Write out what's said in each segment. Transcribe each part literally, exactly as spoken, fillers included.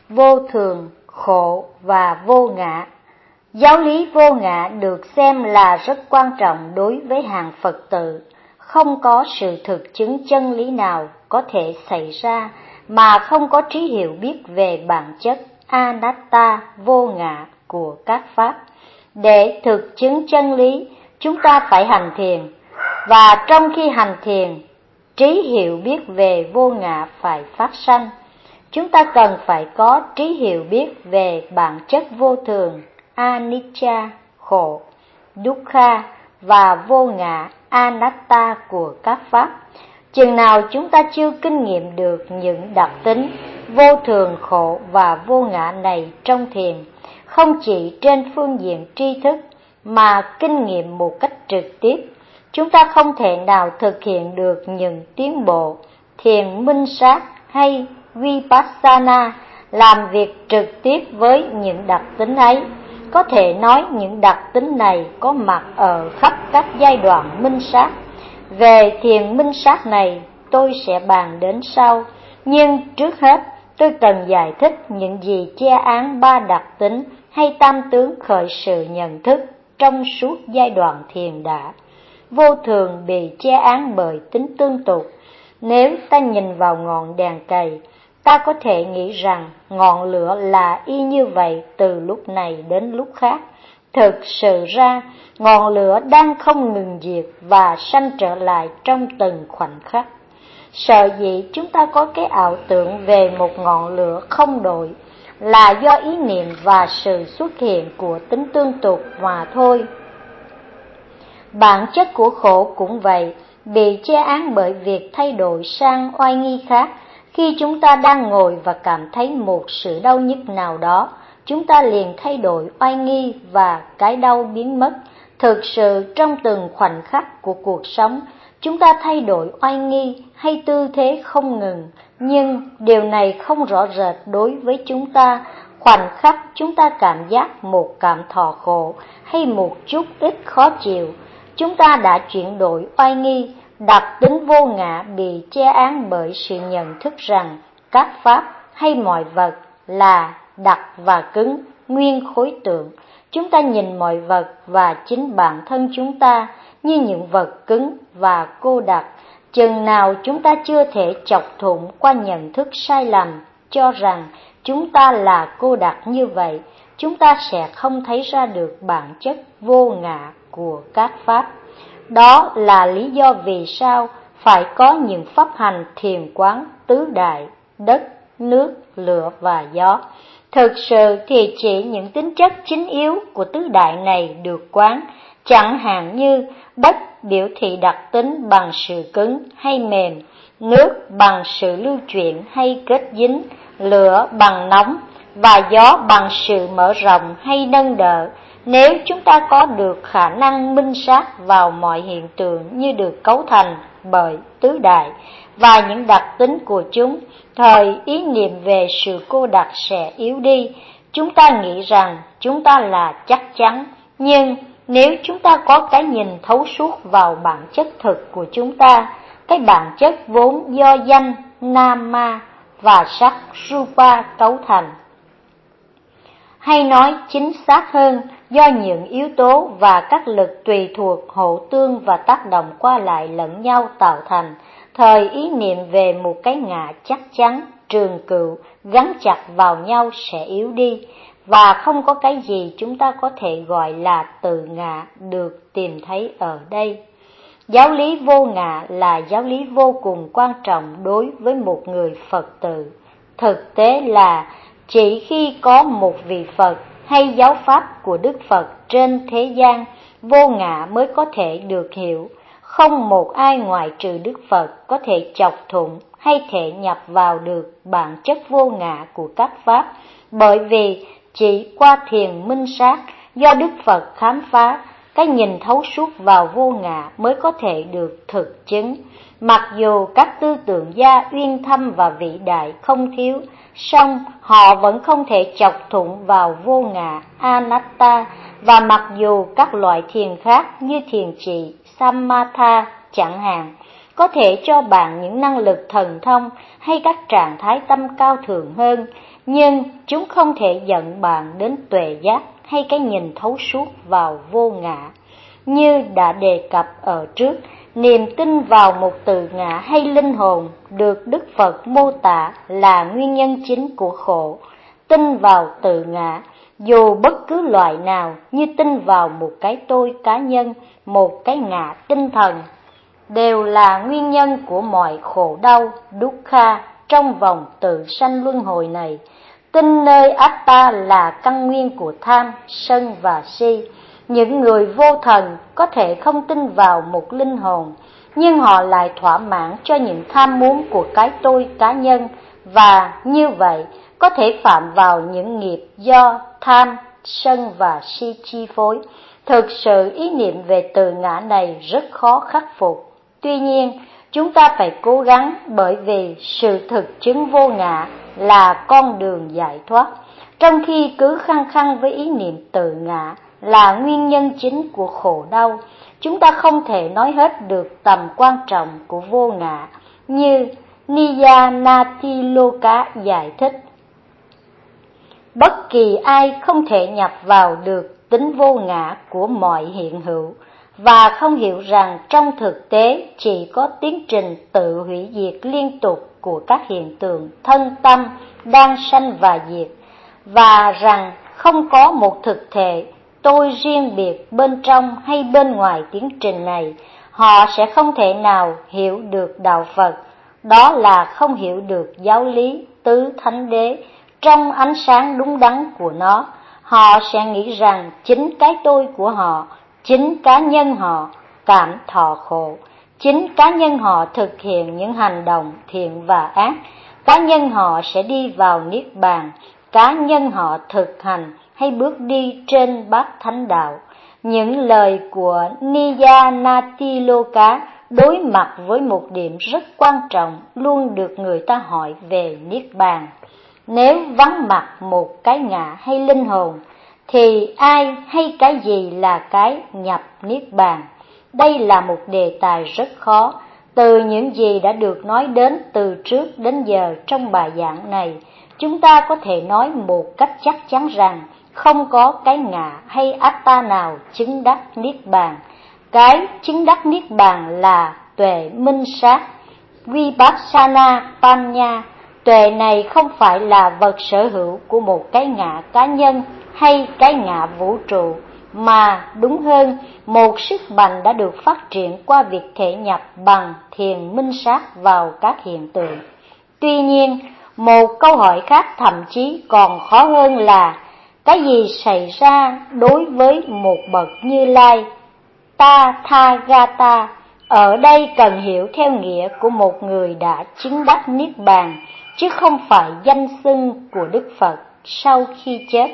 vô thường, khổ và vô ngã. Giáo lý vô ngã được xem là rất quan trọng đối với hàng Phật tử. Không có sự thực chứng chân lý nào có thể xảy ra mà không có trí hiểu biết về bản chất anatta vô ngã của các pháp. Để thực chứng chân lý, chúng ta phải hành thiền, và trong khi hành thiền, trí hiểu biết về vô ngã phải phát sanh. Chúng ta cần phải có trí hiểu biết về bản chất vô thường, anicca, khổ, dukkha và vô ngã, anatta của các pháp. Chừng nào chúng ta chưa kinh nghiệm được những đặc tính vô thường, khổ và vô ngã này trong thiền, không chỉ trên phương diện tri thức mà kinh nghiệm một cách trực tiếp, chúng ta không thể nào thực hiện được những tiến bộ thiền minh sát hay vipassana làm việc trực tiếp với những đặc tính ấy. Có thể nói những đặc tính này có mặt ở khắp các giai đoạn minh sát. Về thiền minh sát này tôi sẽ bàn đến sau, nhưng trước hết tôi cần giải thích những gì che án ba đặc tính hay tam tướng khởi sự nhận thức trong suốt giai đoạn thiền đã. Vô thường bị che án bởi tính tương tục. Nếu ta nhìn vào ngọn đèn cầy, ta có thể nghĩ rằng ngọn lửa là y như vậy từ lúc này đến lúc khác. Thực sự ra, ngọn lửa đang không ngừng diệt và sanh trở lại trong từng khoảnh khắc. Sở dĩ chúng ta có cái ảo tưởng về một ngọn lửa không đổi là do ý niệm và sự xuất hiện của tính tương tục mà thôi. Bản chất của khổ cũng vậy, bị che án bởi việc thay đổi sang oai nghi khác. Khi chúng ta đang ngồi và cảm thấy một sự đau nhức nào đó, chúng ta liền thay đổi oai nghi và cái đau biến mất. Thực sự trong từng khoảnh khắc của cuộc sống, chúng ta thay đổi oai nghi hay tư thế không ngừng, nhưng điều này không rõ rệt đối với chúng ta. Khoảnh khắc chúng ta cảm giác một cảm thọ khổ hay một chút ít khó chịu, chúng ta đã chuyển đổi oai nghi. Đặc tính vô ngã bị che án bởi sự nhận thức rằng các pháp hay mọi vật là đặc và cứng, nguyên khối tượng. Chúng ta nhìn mọi vật và chính bản thân chúng ta như những vật cứng và cô đặc. Chừng nào chúng ta chưa thể chọc thủng qua nhận thức sai lầm cho rằng chúng ta là cô đặc như vậy, chúng ta sẽ không thấy ra được bản chất vô ngã của các pháp. Đó là lý do vì sao phải có những pháp hành thiền quán tứ đại, đất, nước, lửa và gió. Thực sự thì chỉ những tính chất chính yếu của tứ đại này được quán, chẳng hạn như đất biểu thị đặc tính bằng sự cứng hay mềm, nước bằng sự lưu chuyển hay kết dính, lửa bằng nóng và gió bằng sự mở rộng hay nâng đỡ. Nếu chúng ta có được khả năng minh sát vào mọi hiện tượng như được cấu thành bởi tứ đại và những đặc tính của chúng, thời ý niệm về sự cô đặc sẽ yếu đi. Chúng ta nghĩ rằng chúng ta là chắc chắn, nhưng nếu chúng ta có cái nhìn thấu suốt vào bản chất thực của chúng ta, cái bản chất vốn do danh, nama và sắc rupa cấu thành, hay nói chính xác hơn, do những yếu tố và các lực tùy thuộc hộ tương và tác động qua lại lẫn nhau tạo thành, thời ý niệm về một cái ngã chắc chắn, trường cựu, gắn chặt vào nhau sẽ yếu đi, và không có cái gì chúng ta có thể gọi là tự ngã được tìm thấy ở đây. Giáo lý vô ngã là giáo lý vô cùng quan trọng đối với một người Phật tử. Thực tế là chỉ khi có một vị Phật hay giáo pháp của Đức Phật trên thế gian, vô ngã mới có thể được hiểu. Không một ai ngoại trừ Đức Phật có thể chọc thủng hay thể nhập vào được bản chất vô ngã của các pháp, bởi vì chỉ qua thiền minh sát do Đức Phật khám phá, cái nhìn thấu suốt vào vô ngã mới có thể được thực chứng. Mặc dù các tư tưởng gia uyên thâm và vĩ đại không thiếu, song họ vẫn không thể chọc thủng vào vô ngã anatta, và mặc dù các loại thiền khác như thiền trị, samatha chẳng hạn, có thể cho bạn những năng lực thần thông hay các trạng thái tâm cao thượng hơn, nhưng chúng không thể dẫn bạn đến tuệ giác hay cái nhìn thấu suốt vào vô ngã. Như đã đề cập ở trước, niềm tin vào một từ ngã hay linh hồn được Đức Phật mô tả là nguyên nhân chính của khổ. Tin vào từ ngã, dù bất cứ loại nào, như tin vào một cái tôi cá nhân, một cái ngã tinh thần, đều là nguyên nhân của mọi khổ đau, dukkha trong vòng tự sanh luân hồi này. Tin nơi Atta là căn nguyên của tham, sân và si. Những người vô thần có thể không tin vào một linh hồn, nhưng họ lại thỏa mãn cho những tham muốn của cái tôi cá nhân, và như vậy có thể phạm vào những nghiệp do tham, sân và si chi phối. Thực sự ý niệm về từ ngã này rất khó khắc phục. Tuy nhiên, chúng ta phải cố gắng, bởi vì sự thực chứng vô ngã là con đường giải thoát. Trong khi cứ khăng khăng với ý niệm tự ngã là nguyên nhân chính của khổ đau, chúng ta không thể nói hết được tầm quan trọng của vô ngã. Như Niyanatiloka giải thích, bất kỳ ai không thể nhập vào được tính vô ngã của mọi hiện hữu, và không hiểu rằng trong thực tế chỉ có tiến trình tự hủy diệt liên tục của các hiện tượng thân tâm đang sanh và diệt, và rằng không có một thực thể tôi riêng biệt bên trong hay bên ngoài tiến trình này, họ sẽ không thể nào hiểu được đạo Phật. Đó là không hiểu được giáo lý tứ thánh đế trong ánh sáng đúng đắn của nó. Họ sẽ nghĩ rằng chính cái tôi của họ, chính cá nhân họ cảm thọ khổ, chính cá nhân họ thực hiện những hành động thiện và ác, cá nhân họ sẽ đi vào niết bàn, cá nhân họ thực hành hay bước đi trên bát thánh đạo. Những lời của Niyanatiloka đối mặt với một điểm rất quan trọng luôn được người ta hỏi về niết bàn. Nếu vắng mặt một cái ngã hay linh hồn, thì ai hay cái gì là cái nhập niết bàn? Đây là một đề tài rất khó. Từ những gì đã được nói đến từ trước đến giờ trong bài giảng này, chúng ta có thể nói một cách chắc chắn rằng không có cái ngã hay Atta nào chứng đắc niết bàn. Cái chứng đắc niết bàn là tuệ minh sát, Vipassana Panya. Tuệ này không phải là vật sở hữu của một cái ngã cá nhân hay cái ngã vũ trụ, mà đúng hơn, một sức mạnh đã được phát triển qua việc thể nhập bằng thiền minh sát vào các hiện tượng. Tuy nhiên, một câu hỏi khác thậm chí còn khó hơn là cái gì xảy ra đối với một bậc Như Lai, Tathagata? Ở đây cần hiểu theo nghĩa của một người đã chứng đắc niết bàn, chứ không phải danh xưng của Đức Phật sau khi chết.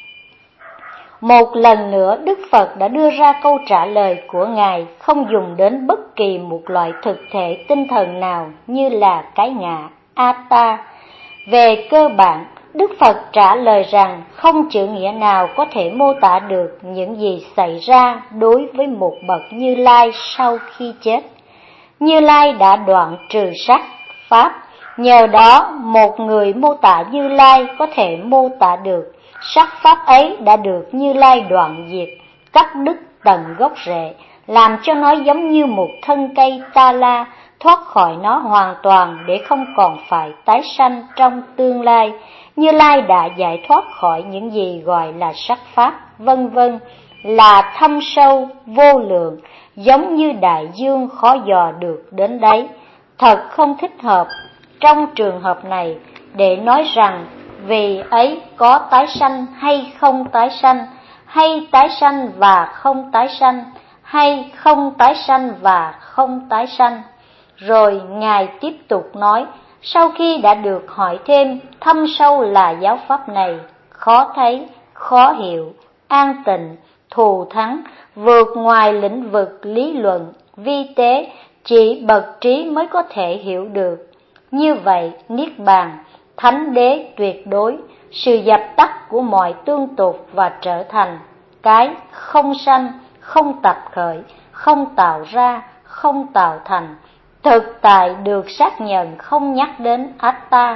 Một lần nữa, Đức Phật đã đưa ra câu trả lời của Ngài không dùng đến bất kỳ một loại thực thể tinh thần nào như là cái ngã, Atta. Về cơ bản, Đức Phật trả lời rằng không chữ nghĩa nào có thể mô tả được những gì xảy ra đối với một bậc Như Lai sau khi chết. Như Lai đã đoạn trừ sắc, pháp. Nhờ đó, một người mô tả Như Lai có thể mô tả được sắc pháp ấy đã được Như Lai đoạn diệt, cắt đứt tận gốc rễ, làm cho nó giống như một thân cây ta la, thoát khỏi nó hoàn toàn để không còn phải tái sanh trong tương lai. Như Lai đã giải thoát khỏi những gì gọi là sắc pháp, vân vân, là thâm sâu, vô lượng, giống như đại dương khó dò được đến đấy. Thật không thích hợp trong trường hợp này để nói rằng vì ấy có tái sanh hay không tái sanh, hay tái sanh và không tái sanh, hay không tái sanh và không tái sanh. Rồi Ngài tiếp tục nói, sau khi đã được hỏi thêm thâm sâu là giáo pháp này, khó thấy, khó hiểu, an tịnh, thù thắng, vượt ngoài lĩnh vực lý luận, vi tế, chỉ bậc trí mới có thể hiểu được. Như vậy, niết bàn, thánh đế tuyệt đối, sự dập tắt của mọi tương tục và trở thành cái không sanh, không tập khởi, không tạo ra, không tạo thành, thực tại được xác nhận không nhắc đến Atta,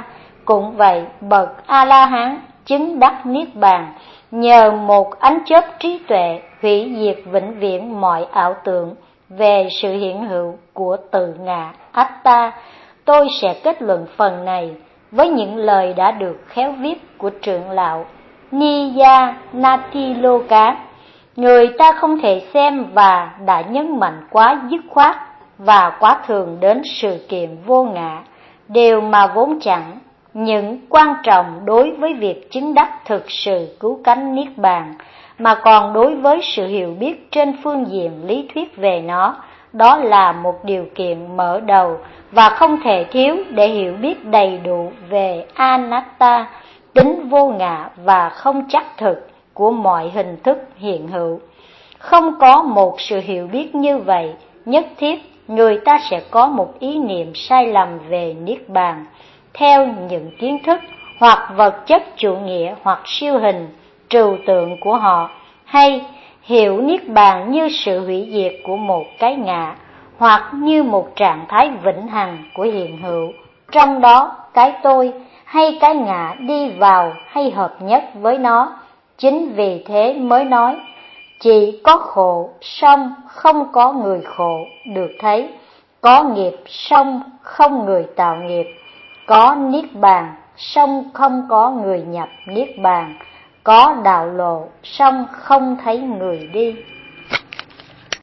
Cũng vậy, bậc A-la-hán chứng đắc niết bàn nhờ một ánh chớp trí tuệ hủy diệt vĩnh viễn mọi ảo tưởng về sự hiện hữu của tự ngã Atta. Tôi sẽ kết luận phần này với những lời đã được khéo viết của trưởng lão Niya Natiloka. Người ta không thể xem và đã nhấn mạnh quá dứt khoát và quá thường đến sự kiện vô ngã, điều mà vốn chẳng những quan trọng đối với việc chứng đắc thực sự cứu cánh niết bàn, mà còn đối với sự hiểu biết trên phương diện lý thuyết về nó. Đó là một điều kiện mở đầu và không thể thiếu để hiểu biết đầy đủ về anatta, tính vô ngã và không chắc thực của mọi hình thức hiện hữu. Không có một sự hiểu biết như vậy, nhất thiết người ta sẽ có một ý niệm sai lầm về niết bàn, theo những kiến thức hoặc vật chất chủ nghĩa hoặc siêu hình, trừu tượng của họ, hay hiểu niết bàn như sự hủy diệt của một cái ngã, hoặc như một trạng thái vĩnh hằng của hiện hữu, trong đó cái tôi hay cái ngã đi vào hay hợp nhất với nó. Chính vì thế mới nói, chỉ có khổ song không có người khổ được thấy, có nghiệp song không người tạo nghiệp, có niết bàn song không có người nhập niết bàn, có đạo lộ song không thấy người đi.